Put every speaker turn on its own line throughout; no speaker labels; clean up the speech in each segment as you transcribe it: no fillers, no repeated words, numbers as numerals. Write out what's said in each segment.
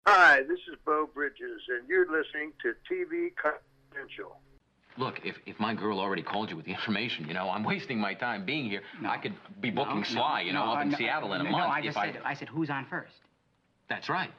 Hi, this is Bo Bridges, and you're listening to TV Confidential.
Look, if my girl already called you with the information, I'm wasting my time being here.
No.
I could be booking Sly, up in Seattle in a month.
No, I said who's on first.
That's right.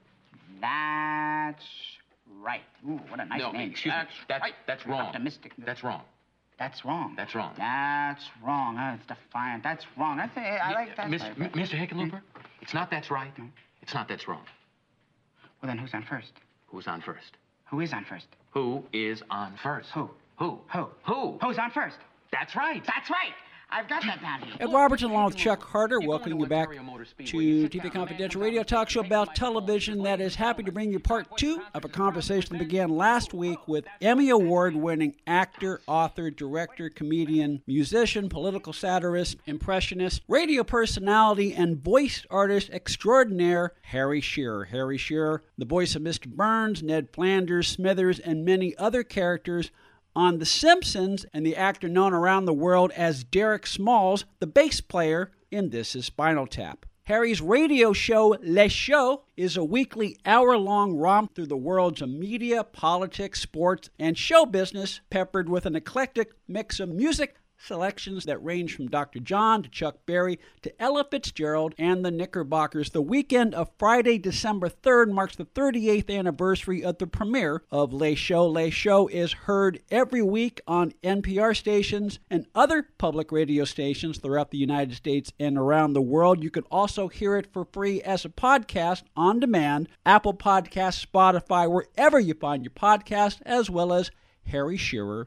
That's right. Ooh, what a nice name.
Excuse me. That's wrong.
Optimistic.
That's wrong.
That's wrong.
That's wrong.
That's wrong. It's defiant. That's wrong. I like that.
Mr. Hickenlooper, it's not that's right. It's not that's wrong.
Well, then who's on first?
Who's on first?
Who is on first?
Who is on first?
Who?
Who?
Who?
Who?
Who's on first?
That's right.
That's right. I've got that down here.
Ed Robertson, along with Chuck Harder, welcoming you back to TV Confidential Radio Talk Show about television that is happy to bring you part two of a conversation that began last week with Emmy Award-winning actor, author, director, comedian, musician, political satirist, impressionist, radio personality, and voice artist extraordinaire, Harry Shearer. Harry Shearer, the voice of Mr. Burns, Ned Flanders, Smithers, and many other characters on The Simpsons, and the actor known around the world as Derek Smalls, the bass player in This Is Spinal Tap. Harry's radio show, Les Show, is a weekly hour-long romp through the worlds of media, politics, sports, and show business, peppered with an eclectic mix of music selections that range from Dr. John to Chuck Berry to Ella Fitzgerald and the Knickerbockers. The weekend of Friday, December 3rd marks the 38th anniversary of the premiere of Les Show. Les Show is heard every week on NPR stations and other public radio stations throughout the United States and around the world. You can also hear it for free as a podcast on demand, Apple Podcasts, Spotify, wherever you find your podcast, as well as HarryShearer.com.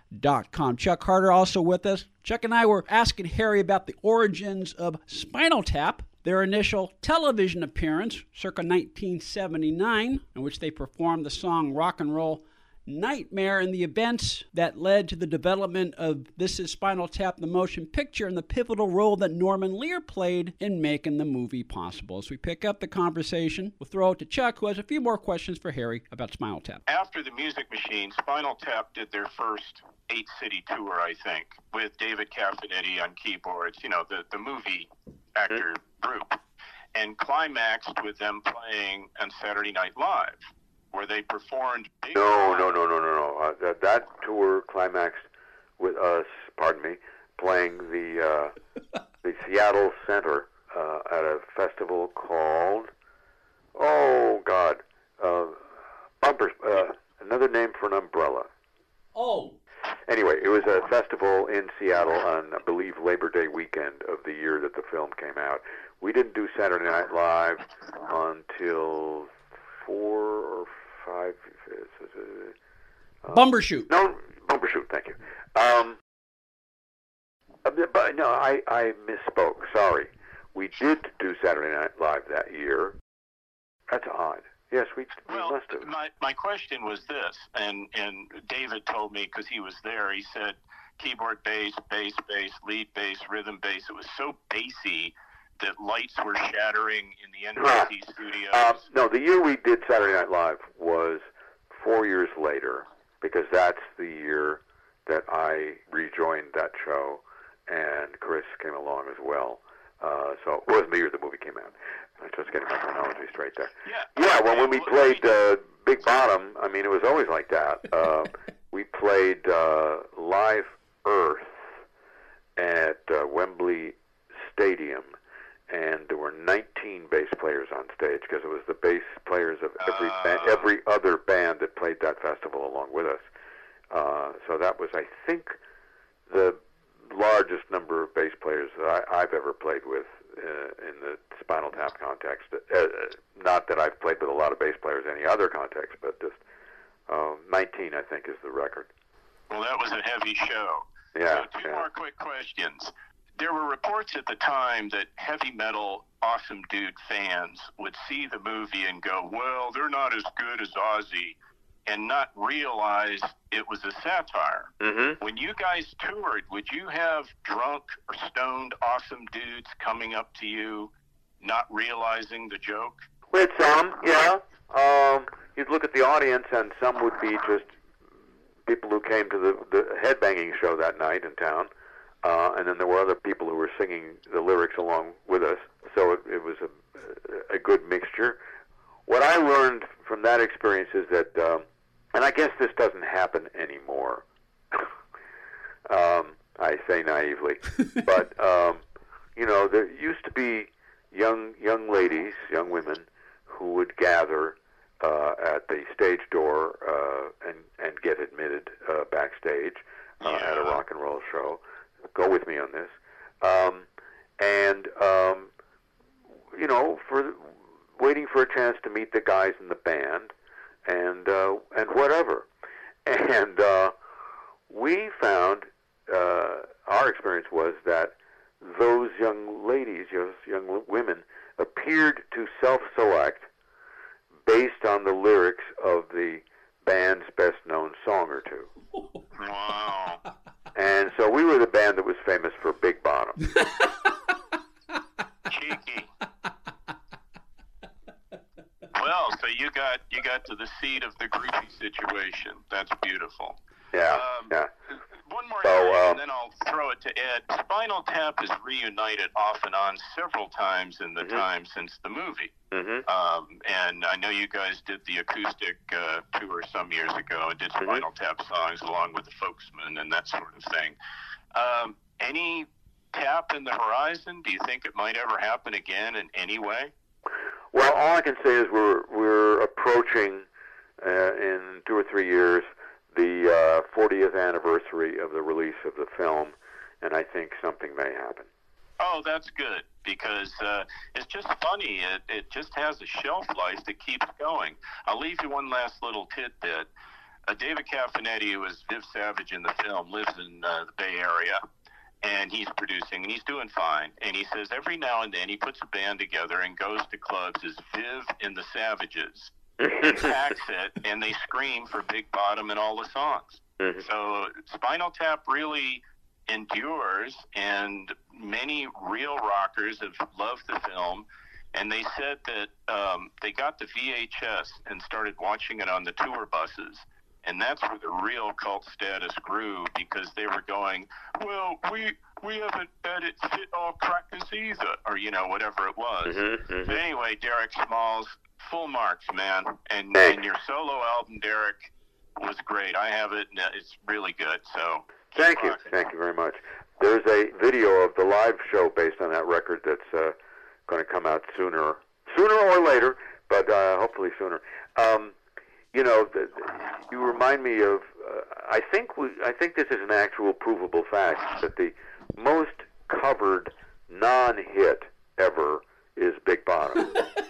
Chuck Harder also with us. Chuck and I were asking Harry about the origins of Spinal Tap, their initial television appearance, circa 1979, in which they performed the song Rock and Roll Nightmare, and the events that led to the development of This Is Spinal Tap, the motion picture, and the pivotal role that Norman Lear played in making the movie possible. As we pick up the conversation, we'll throw it to Chuck, who has a few more questions for Harry about Spinal Tap.
After the Music Machine, Spinal Tap did their first 8-city tour, I think, with David Caffinetti on keyboards, the movie actor group, and climaxed with them playing on Saturday Night Live, where they performed.
No. That tour climaxed with us, playing the Seattle Center at a festival called, Bumpers, another name for an umbrella.
Oh.
Anyway, it was a festival in Seattle on, I believe, Labor Day weekend of the year that the film came out. We didn't do Saturday Night Live until 4 or 5.
Bumbershoot.
No, Bumbershoot, thank you. But no, I misspoke. Sorry. We did do Saturday Night Live that year. That's odd. Yes, we must have.
My question was this, and David told me because he was there. He said keyboard bass, lead bass, rhythm bass. It was so bassy that lights were shattering in the NBC studios.
No, the year we did Saturday Night Live was 4 years later, because that's the year that I rejoined that show, and Chris came along as well. So it wasn't the year the movie came out. I'm just getting my chronology straight there. Yeah. Well, when we played Big Bottom, it was always like that. We played Live Earth at Wembley Stadium, and there were 19 bass players on stage because it was the bass players of every other band that played that festival along with us. So that was, I think, the largest number of bass players that I've ever played with in the Spinal Tap context. Not that I've played with a lot of bass players in any other context, but just 19, I think, is the record.
Well, that was a heavy show.
Yeah.
So two more quick questions. There were reports at the time that heavy metal Awesome Dude fans would see the movie and go, well, they're not as good as Ozzy, and not realize it was a satire.
Mm-hmm.
When you guys toured, would you have drunk or stoned Awesome Dudes coming up to you, not realizing the joke?
With some, yeah. You'd look at the audience, and some would be just people who came to the headbanging show that night in town. And then there were other people who were singing the lyrics along with us. So it was a good mixture. what I learned from that experience is that, and I guess this doesn't happen anymore. I say naively, but there used to be young ladies, young women, who would gather at the stage door and get admitted backstage at a rock and roll show. Go with me on this, for waiting for a chance to meet the guys in the band, and whatever, and we found our experience was that those young ladies, those young women, appeared to self-select based on the lyrics of the band's best-known song or two.
Wow.
And so we were the band that was famous for Big Bottom.
Cheeky. Well, so you got to the seed of the groupie situation. That's beautiful.
Yeah, yeah.
One more thing, and then I'll throw it to Ed. Spinal Tap is reunited off and on several times in the time since the movie. And I know you guys did the acoustic tour some years ago and did Spinal Tap songs along with the Folksmen and that sort of thing. Any tap in the horizon? Do you think it might ever happen again in any way?
Well, all I can say is we're approaching in 2 or 3 years the 40th anniversary of the release of the film, and I think something may happen.
Oh, that's good, because it's just funny. It just has a shelf life that keeps going. I'll leave you one last little tidbit. David Caffinetti, who was Viv Savage in the film, lives in the Bay Area, and he's producing, and he's doing fine. And he says every now and then he puts a band together and goes to clubs as Viv and the Savages. Packs it, and they scream for Big Bottom and all the songs. So Spinal Tap really endures, and many real rockers have loved the film, and they said that they got the VHS and started watching it on the tour buses, and that's where the real cult status grew, because they were going, well, we haven't had it fit all crackers either, or whatever it was. But anyway, Derek Smalls, full marks, man, and your solo album, Derek, was great. I have it, and it's really good. So
thank you very much. There's a video of the live show based on that record that's going to come out sooner or later, but hopefully sooner. You remind me of. I think this is an actual provable fact that the most covered non-hit ever is Big Bottom.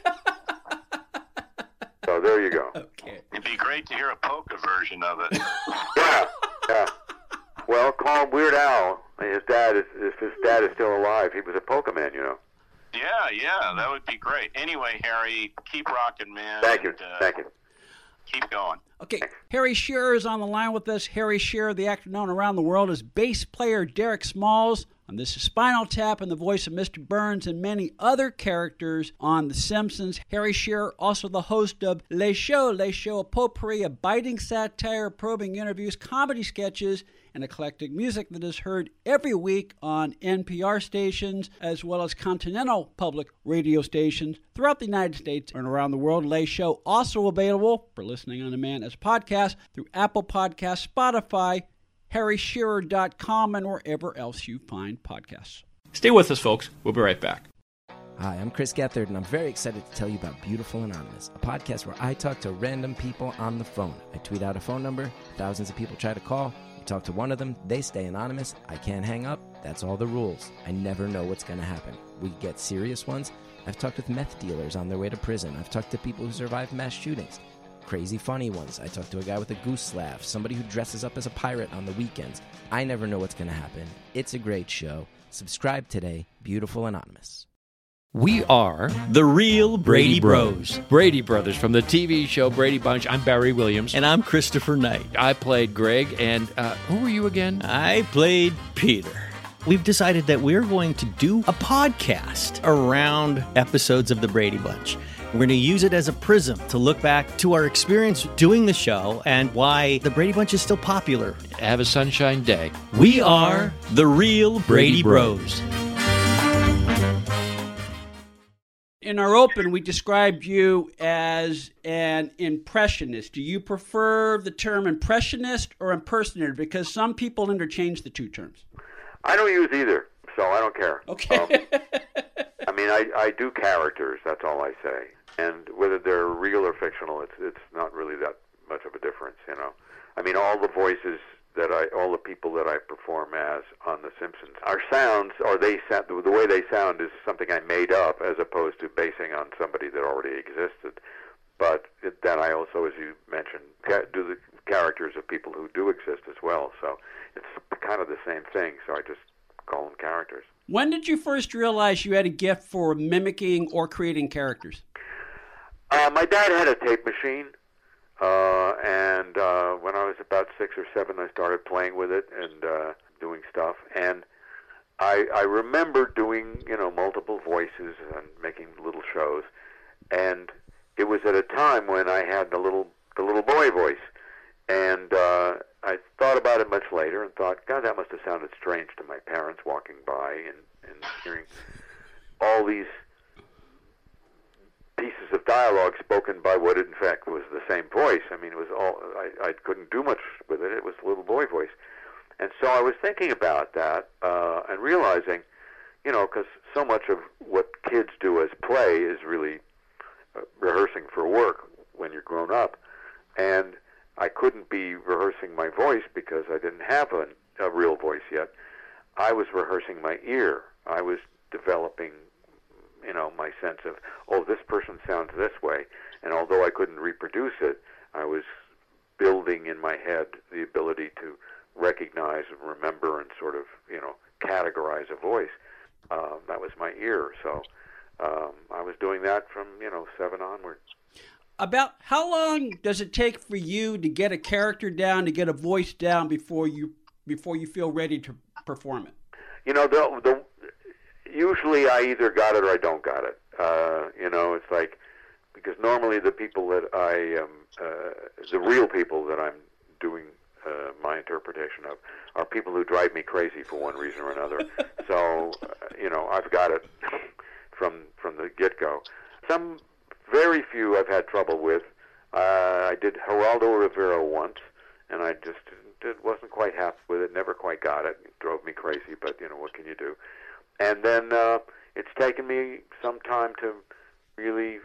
So there you go.
Okay.
It'd be great to hear a polka version of it.
Yeah. Well, call Weird Al. His dad is, if his dad is still alive, he was a polka man,
Yeah, that would be great. Anyway, Harry, keep rocking, man.
Thank you.
Keep going.
Okay, Harry Shearer is on the line with us. Harry Shearer, the actor known around the world as bass player Derek Smalls. And this is Spinal Tap and the voice of Mr. Burns and many other characters on The Simpsons. Harry Shearer, also the host of Les Shows, a potpourri of biting satire, probing interviews, comedy sketches, and eclectic music that is heard every week on NPR stations as well as continental public radio stations throughout the United States and around the world. Les Shows also available for listening on demand as podcast through Apple Podcasts, Spotify, HarryShearer.com, and wherever else you find podcasts.
Stay with us, folks. We'll be right back.
Hi, I'm Chris Gethard, and I'm very excited to tell you about Beautiful Anonymous, a podcast where I talk to random people on the phone. I tweet out a phone number, thousands of people try to call. You talk to one of them, they stay anonymous. I can't hang up. That's all the rules. I never know what's going to happen. We get serious ones. I've talked with meth dealers on their way to prison. I've talked to people who survived mass shootings. Crazy funny ones. I talked to a guy with a goose laugh, somebody who dresses up as a pirate on the weekends. I never know what's going to happen. It's a great show. Subscribe today. Beautiful Anonymous.
We are the real Brady Bros. Brady Brothers from the TV show Brady Bunch. I'm Barry Williams.
And I'm Christopher Knight.
I played Greg, and who were you again?
I played Peter. We've decided that we're going to do a podcast around episodes of the Brady Bunch. We're going to use it as a prism to look back to our experience doing the show and why the Brady Bunch is still popular.
Have a sunshine day.
We are the real Brady Bros.
In in our open, we described you as an impressionist. Do you prefer the term impressionist or impersonator? Because some people interchange the two terms.
I don't use either, so I don't care.
Okay.
I mean, I do characters, that's all I say. And whether they're real or fictional, it's not really that much of a difference, you know. I mean, all the voices all the people that I perform as on The Simpsons, our sounds, or the way they sound is something I made up as opposed to basing on somebody that already existed. But then I also, as you mentioned, do the characters of people who do exist as well. So it's kind of the same thing. So I just call them characters.
When did you first realize you had a gift for mimicking or creating characters?
My dad had a tape machine. And when I was about 6 or 7, I started playing with it and doing stuff. And I remember doing, multiple voices and making little shows. And it was at a time when I had the little boy voice. And I thought about it much later and thought, God, that must have sounded strange to my parents walking by and hearing all these pieces of dialogue spoken by what in fact was the same voice. I mean, it was all, I couldn't do much with it. It was the little boy voice. And so I was thinking about that and realizing, because so much of what kids do as play is really rehearsing for work when you're grown up. And I couldn't be rehearsing my voice because I didn't have a real voice yet. I was rehearsing my ear. I was developing my sense of, this person sounds this way. And although I couldn't reproduce it, I was building in my head the ability to recognize and remember and sort of, categorize a voice. That was my ear. So I was doing that from, 7 onward.
About how long does it take for you to get a character down, to get a voice down before you feel ready to perform it?
Usually I either got it or I don't got it. It's like, because normally the people that the real people that I'm doing my interpretation of are people who drive me crazy for one reason or another. So, I've got it from the get-go. Some very few I've had trouble with. I did Geraldo Rivera once, and I just wasn't quite happy with it, never quite got it. It drove me crazy, but, what can you do? And then it's taken me some time to really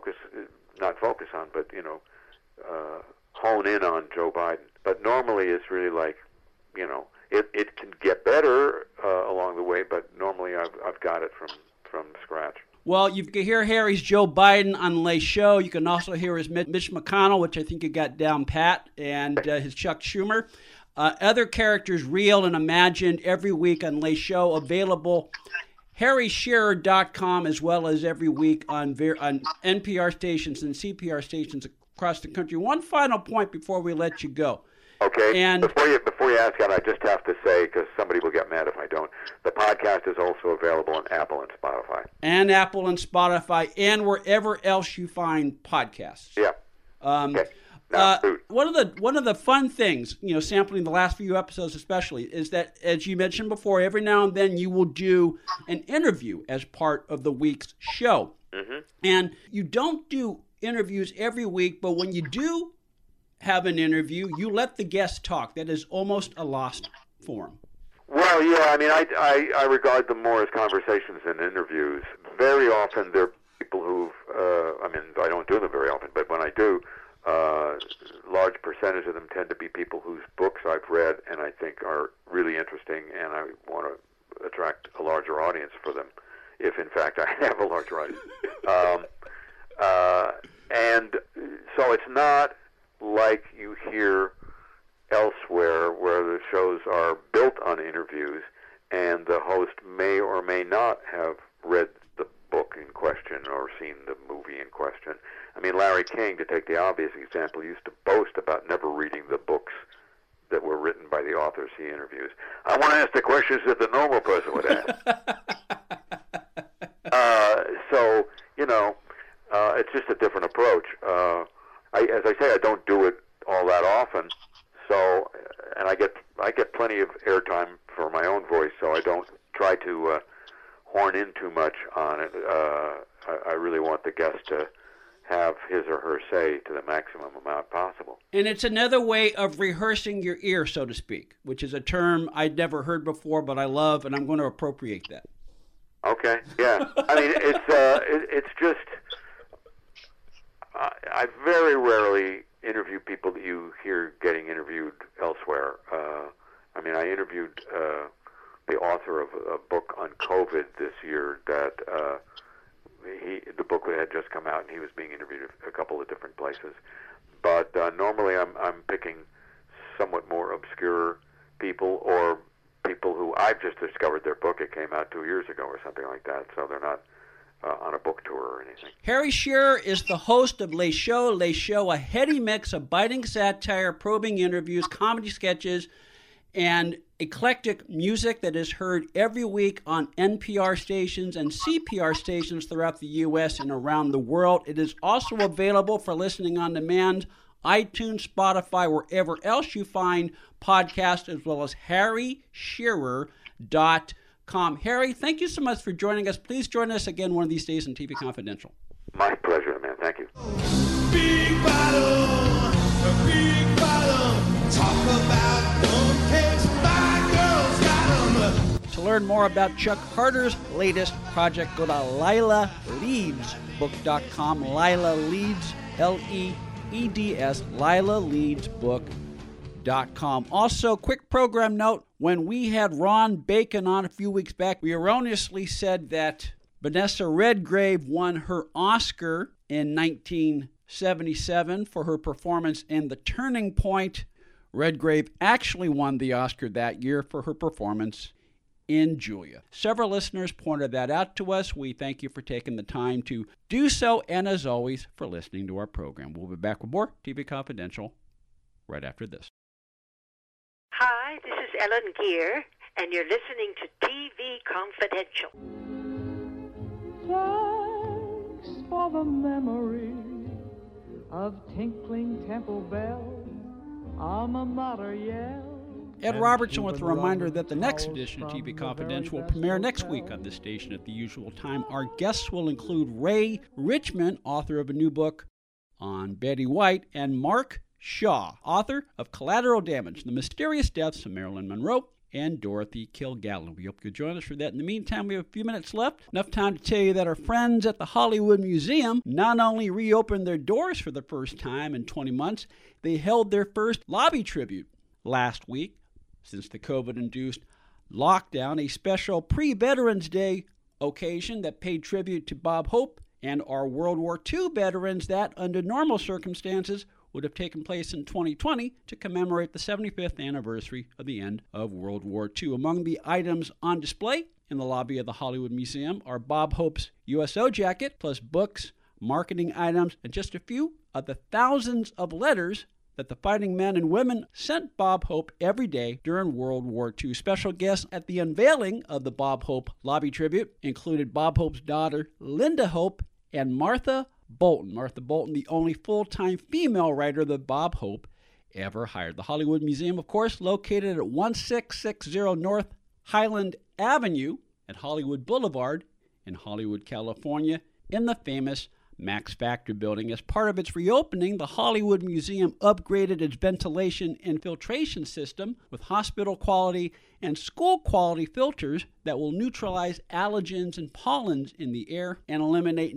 hone in on Joe Biden. But normally it's really like, it can get better along the way, but normally I've got it from scratch.
Well, you can hear Harry's Joe Biden on Lay's show. You can also hear his Mitch McConnell, which I think you got down pat, and his Chuck Schumer. Other characters, real and imagined, every week on Lay's show, available harryshearer.com, as well as every week on NPR stations and CPR stations across the country. One final point before we let you go.
Okay.
And
before you ask that, I just have to say, because somebody will get mad if I don't, the podcast is also available on Apple and Spotify. And wherever else you find podcasts. Yeah. Okay.
One of the fun things, sampling the last few episodes especially, is that, as you mentioned before, every now and then you will do an interview as part of the week's show.
Mm-hmm.
And you don't do interviews every week, but when you do have an interview, you let the guest talk. That is almost a lost form.
Well, yeah, I mean, I regard them more as conversations than interviews. Very often they're people who've, I don't do them very often, but when I do, large percentage of them tend to be people whose books I've read and I think are really interesting, and I want to attract a larger audience for them, if in fact I have a larger audience. And so it's not like you hear elsewhere where the shows are built on interviews and the host may or may not have read the book in question or seen the movie in question. I mean, Larry King, to take the obvious example, used to boast about never reading the books that were written by the authors he interviews. I want to ask the questions that the normal person would ask. It's just a different approach. As I say, I don't do it all that often, and I get plenty of airtime for my own voice, so I don't try to horn in too much on it. I really want the guest to have his or her say to the maximum amount possible.
And it's another way of rehearsing your ear, so to speak, which is a term I'd never heard before, but I love, and I'm going to appropriate that.
Okay, yeah. I mean, it's just, I very rarely interview people that you hear getting interviewed elsewhere. I mean, I interviewed the author of a book on COVID this year that the book had just come out, and he was being interviewed a couple of different places. But normally I'm picking somewhat more obscure people or people who I've just discovered their book. It came out 2 years ago or something like that, so they're not on a book tour or anything.
Harry Shearer is the host of Les Show, a heady mix of biting satire, probing interviews, comedy sketches, and eclectic music that is heard every week on NPR stations and CPR stations throughout the U.S. and around the world. It is also available for listening on demand, iTunes, Spotify, wherever else you find podcasts, as well as harryshearer.com. Harry, thank you so much for joining us. Please join us again one of these days on TV Confidential.
My pleasure, man. Thank you.
Big bottle, talk about cupcakes, my girls got them.
To learn more about Chuck Harder's latest project, go to LilaLeedsBook.com. Lila Leeds, Leeds, LilaLeedsBook.com. Also, quick program note, when we had Ron Bacon on a few weeks back, we erroneously said that Vanessa Redgrave won her Oscar in 1977 for her performance in The Turning Point. Redgrave actually won the Oscar that year for her performance in Julia. Several listeners pointed that out to us. We thank you for taking the time to do so, and as always, for listening to our program. We'll be back with more TV Confidential right after this.
Hi, this is Ellen Gear, and you're listening to TV Confidential.
Thanks for the memory of tinkling temple bells, alma mater yell.
Ed Robertson with a reminder that the next edition of TV Confidential will premiere next week on this station at the usual time. Our guests will include Ray Richmond, author of a new book on Betty White, and Mark Shaw, author of Collateral Damage, The Mysterious Deaths of Marilyn Monroe and Dorothy Kilgallen. We hope you'll join us for that. In the meantime, we have a few minutes left. Enough time to tell you that our friends at the Hollywood Museum not only reopened their doors for the first time in 20 months, they held their first lobby tribute last week since the COVID-induced lockdown, a special pre-Veterans Day occasion that paid tribute to Bob Hope and our World War II veterans that, under normal circumstances, would have taken place in 2020 to commemorate the 75th anniversary of the end of World War II. Among the items on display in the lobby of the Hollywood Museum are Bob Hope's USO jacket, plus books, marketing items, and just a few of the thousands of letters that the fighting men and women sent Bob Hope every day during World War II. Special guests at the unveiling of the Bob Hope Lobby Tribute included Bob Hope's daughter, Linda Hope, and Martha Bolton. Martha Bolton, the only full-time female writer that Bob Hope ever hired. The Hollywood Museum, of course, located at 1660 North Highland Avenue at Hollywood Boulevard in Hollywood, California, in the famous Max Factor building. As part of its reopening, the Hollywood Museum upgraded its ventilation and filtration system with hospital quality and school quality filters that will neutralize allergens and pollens in the air and eliminate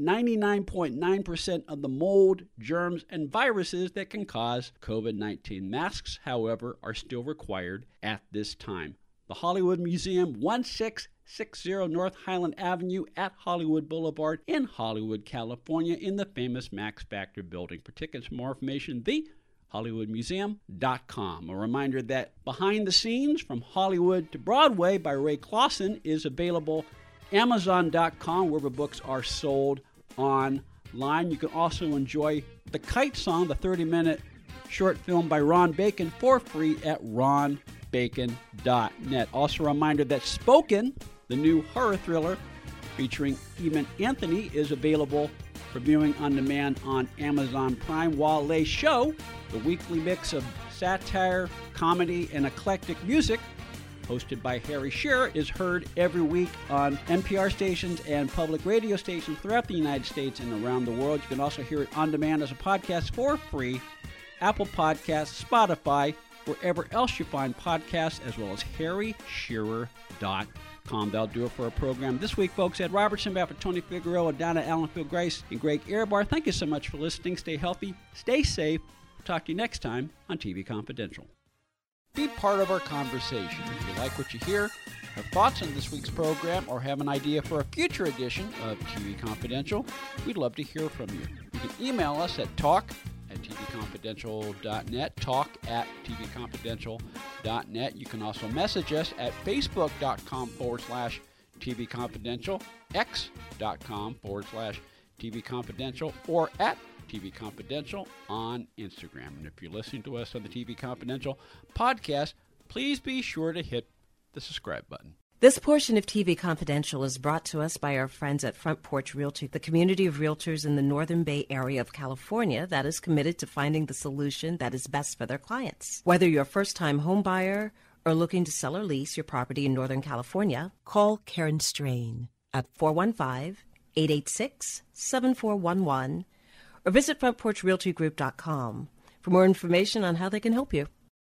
99.9% of the mold, germs, and viruses that can cause COVID-19. Masks, however, are still required at this time. The Hollywood Museum, 1660 North Highland Avenue at Hollywood Boulevard in Hollywood, California, in the famous Max Factor building. For tickets and more information, thehollywoodmuseum.com. A reminder that Behind the Scenes from Hollywood to Broadway by Ray Clausen is available Amazon.com, wherever books are sold online. You can also enjoy The Kite Song, the 30-minute short film by Ron Bacon, for free at ronbacon.net. Also a reminder that Spoken, the new horror thriller featuring Eamon Anthony, is available for viewing on demand on Amazon Prime, while Les Show, the weekly mix of satire, comedy, and eclectic music, hosted by Harry Shearer, is heard every week on NPR stations and public radio stations throughout the United States and around the world. You can also hear it on demand as a podcast for free, Apple Podcasts, Spotify, wherever else you find podcasts, as well as harryshearer.com. That'll do it for our program this week, folks. Ed Robertson, back for Tony Figueroa, Donna Allenfield Grace, and Greg Ehrbar. Thank you so much for listening. Stay healthy, stay safe. Talk to you next time on TV Confidential. Be part of our conversation. If you like what you hear, have thoughts on this week's program, or have an idea for a future edition of TV Confidential, we'd love to hear from you. You can email us at talk@tvconfidential.net, talk@tvconfidential.net. You can also message us at facebook.com/TV Confidential, x.com/TV Confidential, or at TV Confidential on Instagram. And if you're listening to us on the TV Confidential podcast, please be sure to hit the subscribe button.
This portion of TV Confidential is brought to us by our friends at Front Porch Realty, the community of realtors in the Northern Bay Area of California that is committed to finding the solution that is best for their clients. Whether you're a first-time home buyer or looking to sell or lease your property in Northern California, call Karen Strain at 415-886-7411 or visit frontporchrealtygroup.com for more information on how they can help you.